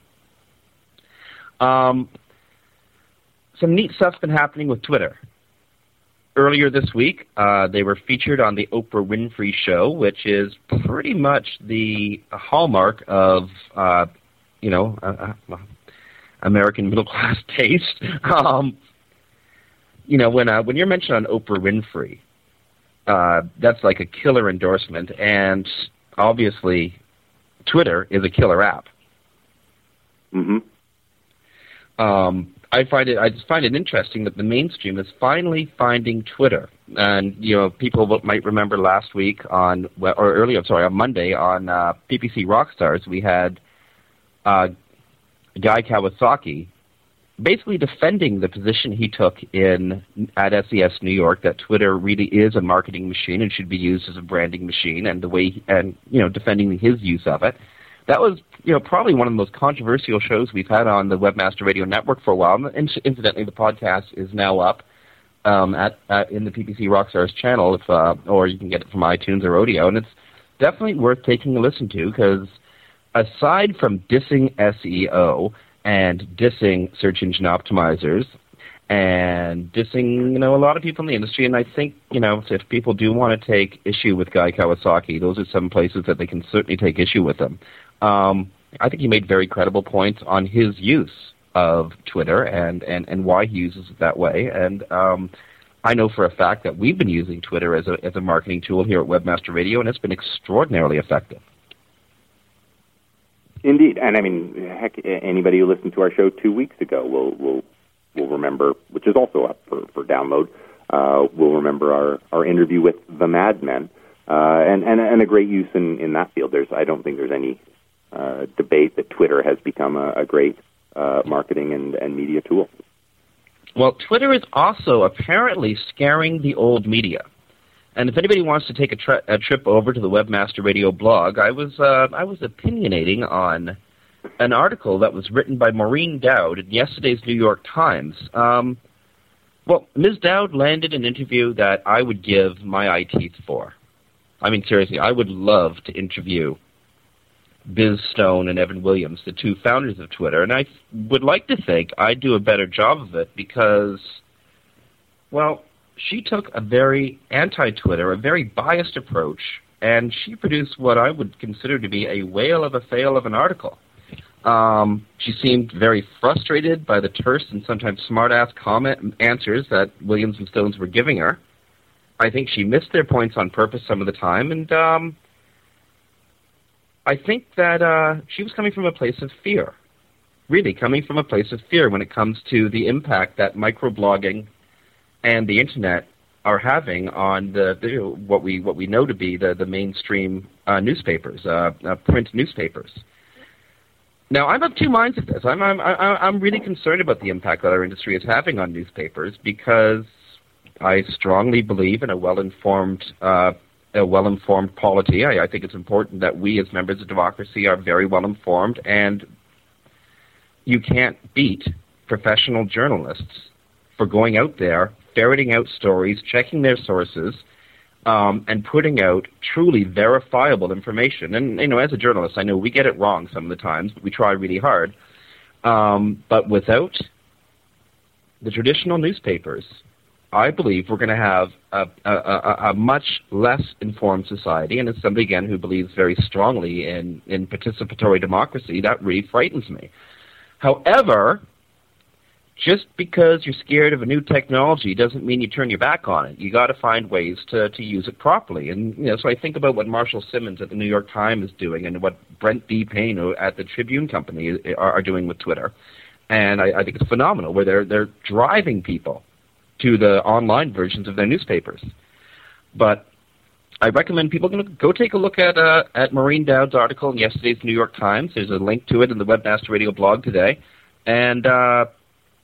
Um, some neat stuff's been happening with Twitter. Earlier this week, uh, they were featured on the Oprah Winfrey Show, which is pretty much the hallmark of, uh, you know, uh, uh, American middle-class taste. um, you know, when uh, when you're mentioned on Oprah Winfrey, uh, that's like a killer endorsement, and obviously Twitter is a killer app. Mm-hmm. Um, I find it. I just find it interesting that the mainstream is finally finding Twitter, and you know, people might remember last week on, or earlier, sorry, on Monday on uh, P P C Rockstars, we had uh, Guy Kawasaki basically defending the position he took in at S E S New York, that Twitter really is a marketing machine and should be used as a branding machine, and the way, he, and you know, defending his use of it. That was, you know, probably one of the most controversial shows we've had on the Webmaster Radio Network for a while. And incidentally, the podcast is now up um, at, at in the P P C Rockstars channel, if uh, or you can get it from iTunes or Odeo, and it's definitely worth taking a listen to, because aside from dissing S E O and dissing search engine optimizers and dissing, you know, a lot of people in the industry, and I think, you know, if people do want to take issue with Guy Kawasaki, those are some places that they can certainly take issue with them. Um, I think he made very credible points on his use of Twitter and, and, and why he uses it that way. And um, I know for a fact that we've been using Twitter as a as a marketing tool here at Webmaster Radio, and it's been extraordinarily effective. Indeed, and I mean, heck, anybody who listened to our show two weeks ago will will will remember, which is also up for, for download. Uh, will remember our, our interview with the Mad Men, uh, and, and and a great use in, in that field. There's I don't think there's any uh, debate that Twitter has become a, a great uh, marketing and, and media tool. Well, Twitter is also apparently scaring the old media. And if anybody wants to take a, tri- a trip over to the Webmaster Radio blog, I was uh, I was opinionating on an article that was written by Maureen Dowd in yesterday's New York Times. Um, well, Miz Dowd landed an interview that I would give my eye teeth for. I mean, seriously, I would love to interview Biz Stone and Evan Williams, the two founders of Twitter, and I would like to think I'd do a better job of it because, well, she took a very anti-Twitter, a very biased approach, and she produced what I would consider to be a whale of a fail of an article. Um, she seemed very frustrated by the terse and sometimes smart-ass comment answers that Williams and Stones were giving her. I think she missed their points on purpose some of the time, and um, I think that uh, she was coming from a place of fear, really coming from a place of fear when it comes to the impact that microblogging and the internet are having on the, the what we what we know to be the the mainstream uh, newspapers, uh, uh, print newspapers. Now, I'm of two minds of this. I'm I'm I'm really concerned about the impact that our industry is having on newspapers, because I strongly believe in a well-informed uh, a well-informed polity. I, I think it's important that we, as members of democracy, are very well-informed, and you can't beat professional journalists for going out there, ferreting out stories, checking their sources, um, and putting out truly verifiable information. And, you know, as a journalist, I know we get it wrong some of the times, but we try really hard. Um, but without the traditional newspapers, I believe we're going to have a, a, a, a much less informed society. And as somebody, again, who believes very strongly in, in participatory democracy, that really frightens me. However, just because you're scared of a new technology doesn't mean you turn your back on it. You got to find ways to, to use it properly. And you know, so I think about what Marshall Simmons at the New York Times is doing, and what Brent D. Payne at the Tribune Company are, are doing with Twitter. And I, I think it's phenomenal, where they're they're driving people to the online versions of their newspapers. But I recommend people go take a look at uh, at Maureen Dowd's article in yesterday's New York Times. There's a link to it in the Webmaster Radio blog today. And uh,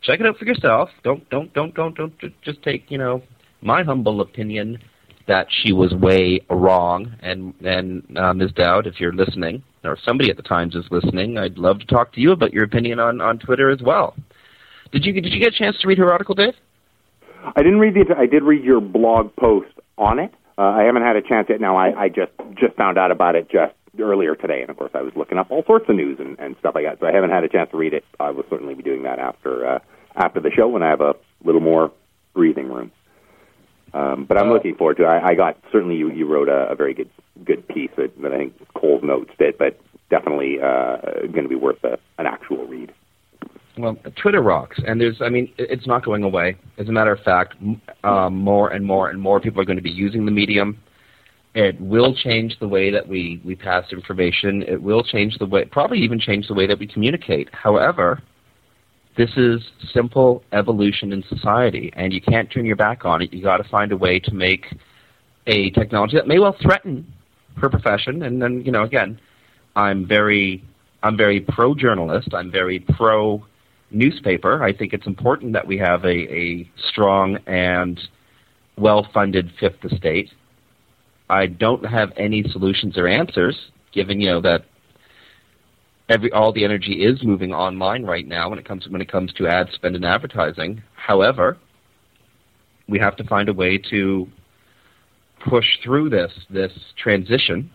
check it out for yourself. Don't don't don't don't don't just take, you know, my humble opinion that she was way wrong. And and uh, Miz Dowd, if you're listening, or somebody at the Times is listening, I'd love to talk to you about your opinion on, on Twitter as well. Did you did you get a chance to read her article, Dave? I didn't read the. I did read your blog post on it. Uh, I haven't had a chance yet. Now, I, I just just found out about it just earlier today, and of course, I was looking up all sorts of news and, and stuff like that. So I haven't had a chance to read it. I will certainly be doing that after uh, after the show when I have a little more breathing room. Um, but I'm looking forward to it. I, I got certainly you, you wrote a, a very good good piece that, that I think Cole's notes did, but definitely uh, going to be worth a, an actual read. Well, Twitter rocks, and there's, I mean, it's not going away. As a matter of fact, um, more and more and more people are going to be using the medium. It will change the way that we, we pass information. It will change the way, probably even change the way that we communicate. However, this is simple evolution in society, and you can't turn your back on it. You got to find a way to make a technology that may well threaten her profession. And then, you know, again, I'm very, I'm very pro-journalist. I'm very pro newspaper. I think it's important that we have a, a strong and well-funded fifth estate. I don't have any solutions or answers, given, you know, that every all the energy is moving online right now when it comes when it comes to ad spend and advertising. However, we have to find a way to push through this this transition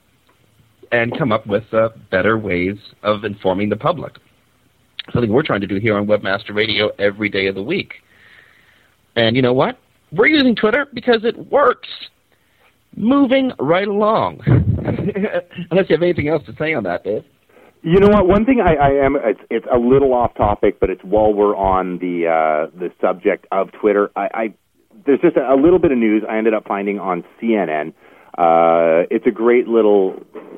and come up with uh, better ways of informing the public. Something we're trying to do here on Webmaster Radio every day of the week. And you know what? We're using Twitter because it works. Moving right along. Unless you have anything else to say on that, Dave. You know what? One thing I, I am, it's, it's a little off topic, but it's while we're on the uh, the subject of Twitter. I, I there's just a, a little bit of news I ended up finding on C N N. Uh, it's a great little,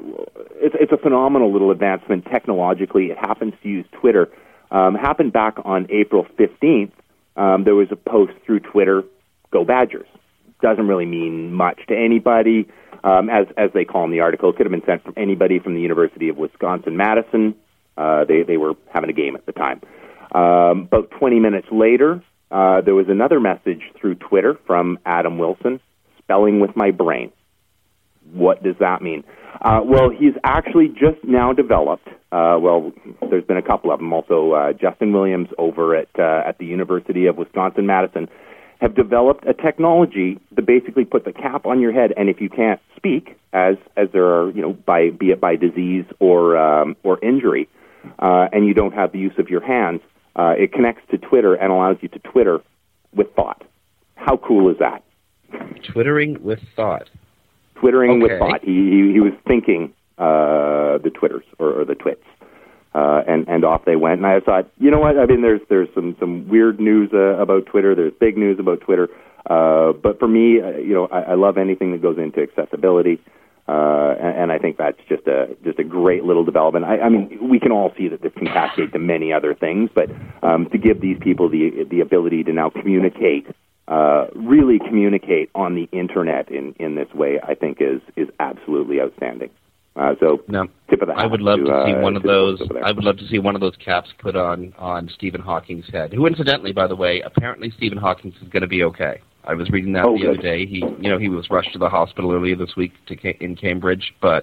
it's, it's a phenomenal little advancement technologically. It happens to use Twitter. Um, happened back on April fifteenth. Um, there was a post through Twitter, "Go Badgers." Doesn't really mean much to anybody, um, as as they call in the article. It could have been sent from anybody from the University of Wisconsin-Madison. Uh, they, they were having a game at the time. Um, about twenty minutes later, uh, there was another message through Twitter from Adam Wilson, "Spelling with my brain." What does that mean? Uh, well, he's actually just now developed, uh, well, there's been a couple of them, also uh, Justin Williams over at uh, at the University of Wisconsin-Madison, have developed a technology to basically put the cap on your head, and if you can't speak, as as there are, you know, by be it by disease or um, or injury, uh, and you don't have the use of your hands, uh, it connects to Twitter and allows you to Twitter with thought. How cool is that? Twittering with thought. Twittering okay. with thought. He, he he was thinking uh, the Twitters or, or the twits. Uh, and, and off they went. And I thought, you know what? I mean, there's there's some, some weird news uh, about Twitter. There's big news about Twitter. Uh, but for me, uh, you know, I, I love anything that goes into accessibility. Uh, and, and I think that's just a just a great little development. I, I mean, we can all see that this can cascade to many other things. But um, to give these people the the ability to now communicate, uh, really communicate on the internet in, in this way, I think is is absolutely outstanding. Uh, so, no, tip of the hat I would love to, to see uh, one of those. I would love to see one of those caps put on on Stephen Hawking's head. Who, incidentally, by the way, apparently Stephen Hawking is going to be okay. I was reading that oh, the good. other day. He, you know, he was rushed to the hospital earlier this week to in Cambridge, but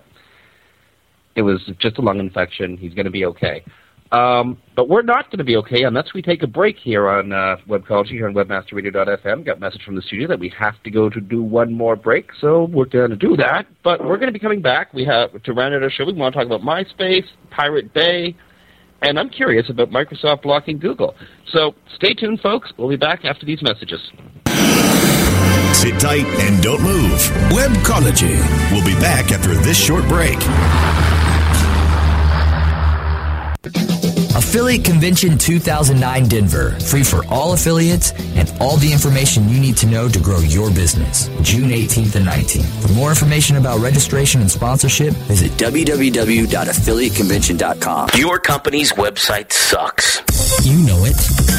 it was just a lung infection. He's going to be okay. Um, but we're not going to be okay unless we take a break here on uh, Webcology, here on webmaster radio dot f m. Got a message from the studio that we have to go to do one more break, so we're going to do that. But we're going to be coming back. We have to round out our show. We want to talk about MySpace, Pirate Bay, and I'm curious about Microsoft blocking Google. So stay tuned, folks. We'll be back after these messages. Sit tight and don't move. Webcology. We'll be back after this short break. Affiliate Convention two thousand nine Denver. Free for all affiliates and all the information you need to know to grow your business. June eighteenth and nineteenth. For more information about registration and sponsorship, visit w w w dot affiliate convention dot com. Your company's website sucks. You know it.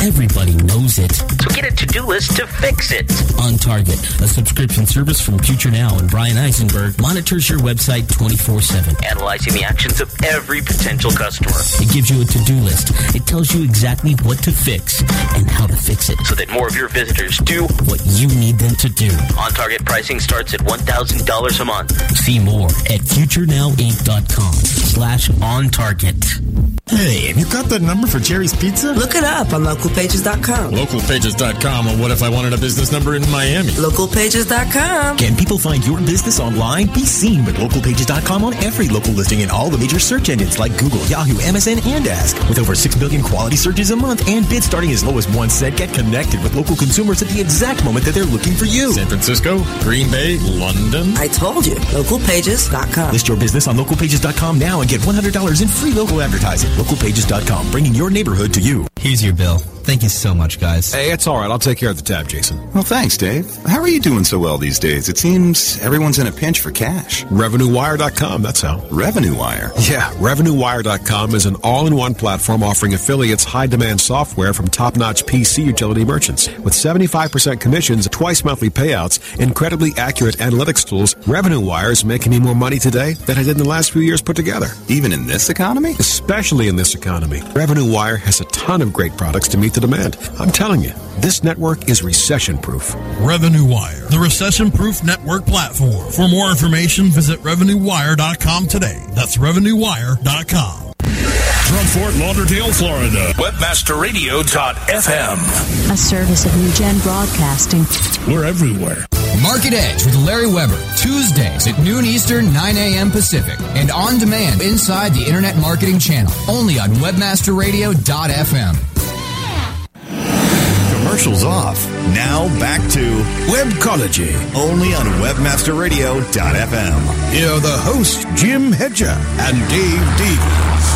Everybody knows it. So get a to-do list to fix it. On Target, a subscription service from Future Now and Brian Eisenberg, monitors your website twenty-four seven. Analyzing the actions of every potential customer. It gives you a to-do list. It tells you exactly what to fix and how to fix it. So that more of your visitors do what you need them to do. On Target pricing starts at one thousand dollars a month. See more at future now inc dot com slash on target. Hey, have you got that number for Jerry's Pizza? Look it up on local pages dot com. local pages dot com, or what if I wanted a business number in Miami? local pages dot com. Can people find your business online? Be seen with local pages dot com on every local listing in all the major search engines like Google, Yahoo, M S N, and Ask. With over six billion quality searches a month and bids starting as low as one cent, get connected with local consumers at the exact moment that they're looking for you. San Francisco, Green Bay, London. I told you. local pages dot com. List your business on local pages dot com now and get one hundred dollars in free local advertising. local pages dot com, bringing your neighborhood to you. Here's your bill. Thank you so much, guys. Hey, it's all right. I'll take care of the tab, Jason. Well, thanks, Dave. How are you doing so well these days? It seems everyone's in a pinch for cash. revenue wire dot com, that's how. Revenue Wire? Yeah, revenue wire dot com is an all-in-one platform offering affiliates high-demand software from top-notch P C utility merchants. With seventy-five percent commissions, twice monthly payouts, incredibly accurate analytics tools, Revenue Wire is making me more money today than I did in the last few years put together. Even in this economy? Especially in this economy. Revenue Wire has a ton of great products to meet the demand. I'm telling you, this network is recession-proof. Revenue Wire, the recession-proof network platform. For more information, visit revenue wire dot com today. That's revenue wire dot com. From Fort Lauderdale, Florida, webmaster radio dot f m. A service of New Gen Broadcasting. We're everywhere. Market Edge with Larry Weber, Tuesdays at noon Eastern, nine a.m. Pacific, and on demand inside the Internet Marketing Channel, only on webmaster radio dot f m. Commercials off. Now back to Webcology, only on webmaster radio dot f m. Here are the hosts, Jim Hedger and Dave Davies.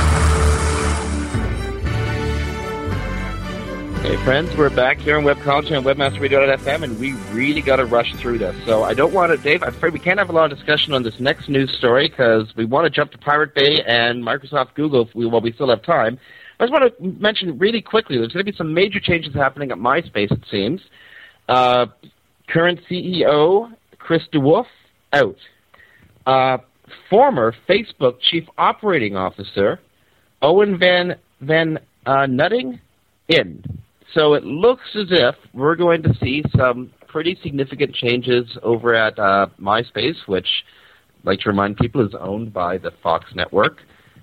Hey friends, we're back here on Webcology on webmaster radio dot f m, and we really got to rush through this. So I don't want to, Dave, I'm afraid we can't have a lot of discussion on this next news story because we want to jump to Pirate Bay and Microsoft Google if we, while we still have time. I just want to mention really quickly, there's going to be some major changes happening at MySpace, it seems. Uh, current C E O, Chris DeWolf, out. Uh, former Facebook Chief Operating Officer, Owen Van, Van uh, Nutting, in. So it looks as if we're going to see some pretty significant changes over at uh, MySpace, which, I'd like to remind people, is owned by the Fox network.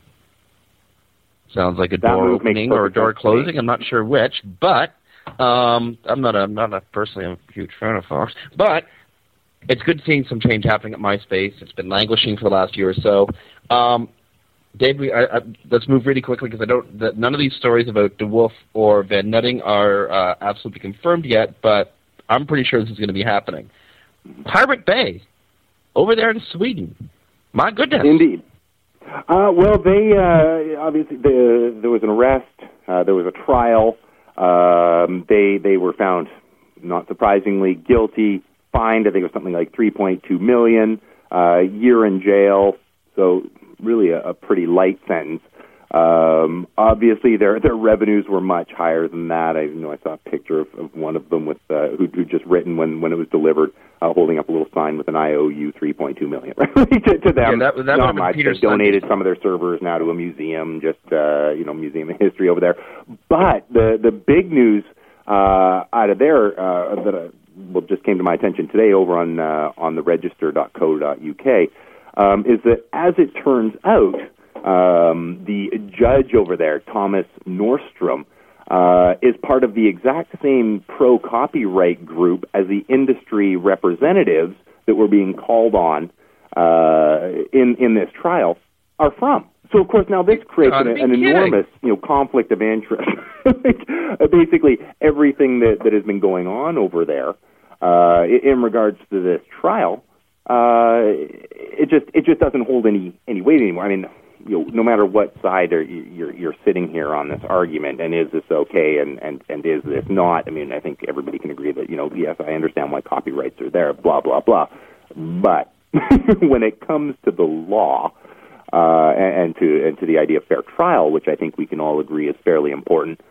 Sounds like a door opening or a door closing. I'm not sure which, but um, I'm not a, I'm not a personally a huge fan of Fox. But it's good seeing some change happening at MySpace. It's been languishing for the last year or so. Um, Dave, we, I, I, let's move really quickly because I don't. The, none of these stories about DeWolf or Van Nutting are uh, absolutely confirmed yet, but I'm pretty sure this is going to be happening. Pirate Bay, over there in Sweden. My goodness. Indeed. Uh, well, they uh, obviously the, there was an arrest. Uh, there was a trial. Um, they they were found, not surprisingly, guilty. Fined. I think it was something like three point two million. Uh, year in jail. So really a, a pretty light sentence. Um, obviously, their their revenues were much higher than that. I you know I saw a picture of, of one of them with uh, who who just written when, when it was delivered, uh, holding up a little sign with an I O U three point two million. Right to, to them, yeah, that, that not much. Peter They donated some of their servers now to a museum, just uh, you know museum of history over there. But the the big news uh, out of there uh, that uh, well just came to my attention today over on uh, on the register dot co dot U K um, is that as it turns out. Um, the judge over there, Thomas Nordstrom, uh, is part of the exact same pro-copyright group as the industry representatives that were being called on uh, in in this trial are from. So, of course, now this creates an, an enormous, you know, conflict of interest. Basically, everything that, that has been going on over there uh, in regards to this trial, uh, it just it just doesn't hold any any weight anymore. I mean. You know, no matter what side are you, you're, you're sitting here on this argument, and is this okay, and, and, and is this not? I mean, I think everybody can agree that, you know, yes, I understand why copyrights are there, blah, blah, blah. But when it comes to the law uh, and, and to and to the idea of fair trial, which I think we can all agree is fairly important,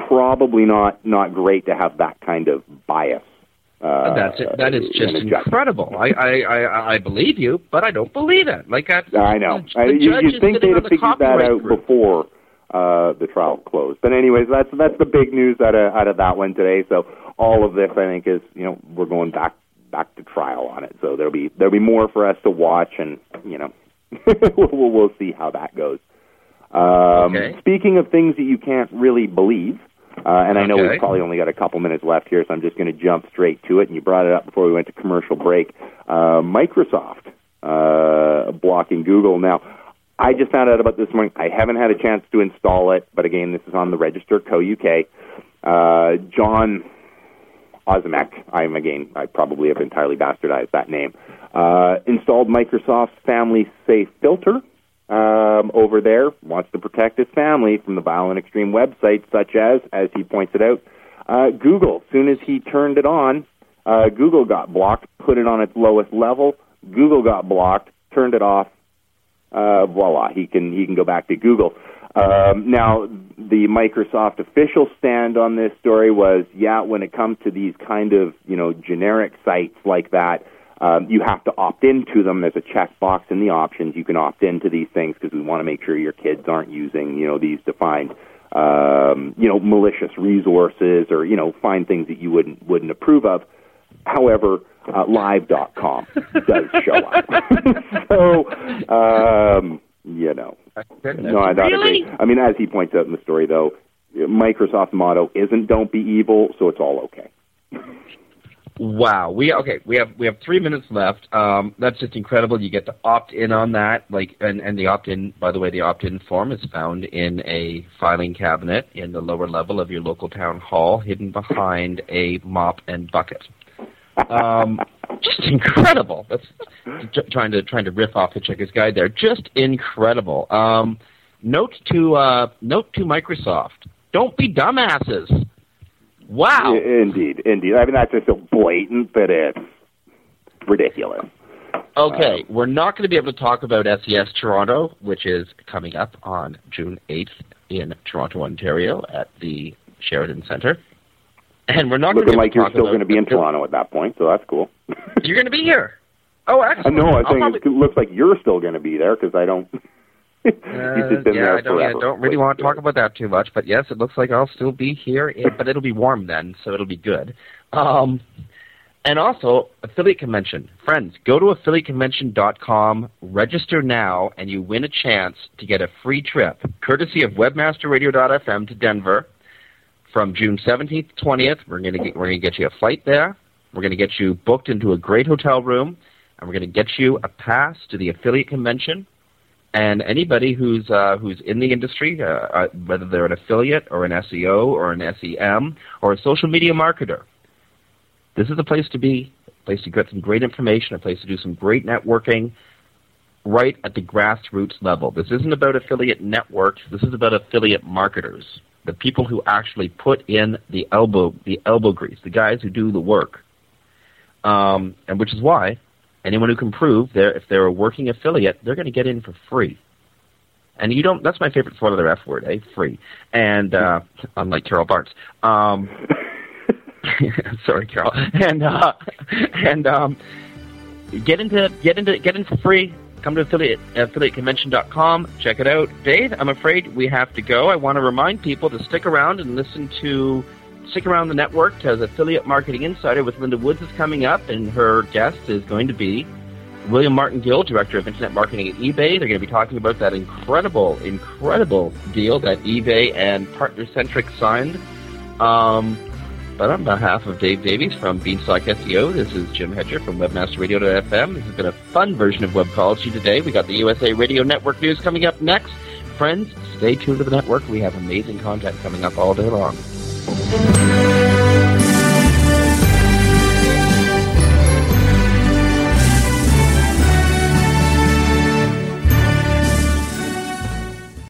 probably not, not great to have that kind of bias. Uh, That's it. That is just incredible. I, I, I, I believe you, but I don't believe it. Like I, I know. The, I, the you, you'd think they'd have the figured that out group. before uh, the trial closed. But anyways, that's that's the big news out of out of that one today. So all of this, I think, is you know we're going back back to trial on it. So there'll be there'll be more for us to watch, and you know we'll we'll see how that goes. Um, okay. Speaking of things that you can't really believe. Uh, and I know okay. we've probably only got a couple minutes left here, so I'm just going to jump straight to it. And you brought it up before we went to commercial break. Uh, Microsoft uh, blocking Google. Now, I just found out about this morning. I haven't had a chance to install it, but again, this is on the Register Co. U K. Uh, John Ozimek, I'm again, I probably have entirely bastardized that name, uh, installed Microsoft's Family Safe filter. Um, over there, wants to protect his family from the vile and extreme websites such as, as he pointed out, uh, Google. As soon as he turned it on, uh, Google got blocked, put it on its lowest level. Google got blocked, turned it off. Uh, voila, he can he can go back to Google. Um, now, the Microsoft official stand on this story was, yeah, when it comes to these kind of you know generic sites like that. Um, you have to opt into them. There's a checkbox in the options. You can opt into these things because we want to make sure your kids aren't using, you know, these to find, um, you know, malicious resources or, you know, find things that you wouldn't wouldn't approve of. However, uh, live dot com does show up. so, um, you know, no, I don't really? agree. I mean, as he points out in the story, though, Microsoft's motto isn't "Don't be evil," so it's all okay. Wow. We okay. We have we have three minutes left. Um, that's just incredible. You get to opt in on that. Like, and, and the opt in. By the way, the opt in form is found in a filing cabinet in the lower level of your local town hall, hidden behind a mop and bucket. Um, just incredible. That's j- trying to trying to riff off Hitchhiker's Guide there. Just incredible. Um, note to uh, note to Microsoft. Don't be dumbasses. Wow. Indeed, indeed. I mean, that's just so blatant that it's ridiculous. Okay, um, we're not going to be able to talk about S E S Toronto, which is coming up on June eighth in Toronto, Ontario, at the Sheridan Centre. And we're not going to be able like to talk you're still about going to be in Toronto at that point, so that's cool. You're going to be here. Oh, excellent. Uh, no, I I'll think probably... it looks like you're still going to be there because I don't. You've just been uh, yeah, there I don't, forever. I don't really want to talk about that too much, but yes, it looks like I'll still be here, it, but it'll be warm then, so it'll be good. Um, and also, affiliate convention. Friends, go to affiliate convention dot com, register now, and you win a chance to get a free trip, courtesy of webmaster radio dot f m to Denver from June seventeenth to twentieth. We're going to get, we're going to get you a flight there. We're going to get you booked into a great hotel room, and we're going to get you a pass to the affiliate convention. And anybody who's uh, who's in the industry, uh, uh, whether they're an affiliate or an S E O or an S E M or a social media marketer, this is the place to be, a place to get some great information, a place to do some great networking right at the grassroots level. This isn't about affiliate networks. This is about affiliate marketers, the people who actually put in the elbow, the elbow grease, the guys who do the work, um, and which is why anyone who can prove they're, if they're a working affiliate, they're going to get in for free. And you don't, that's my favorite four-letter F word, eh? Free. And, uh, unlike Carol Barnes. Um, sorry, Carol. And, uh, and, um, get into, get into, get in for free. Come to affiliate, affiliate convention dot com. Check it out. Dave, I'm afraid we have to go. I want to remind people to stick around and listen to Stick around the network, because Affiliate Marketing Insider with Linda Woods is coming up, and her guest is going to be William Martin Gill, Director of Internet Marketing at eBay. They're going to be talking about that incredible, incredible deal that eBay and PartnerCentric signed. Um, but on behalf of Dave Davies from Beanstalk S E O, this is Jim Hedger from webmaster radio dot f m. This has been a fun version of Webcology today. We got the U S A Radio Network news coming up next. Friends, stay tuned to the network. We have amazing content coming up all day long.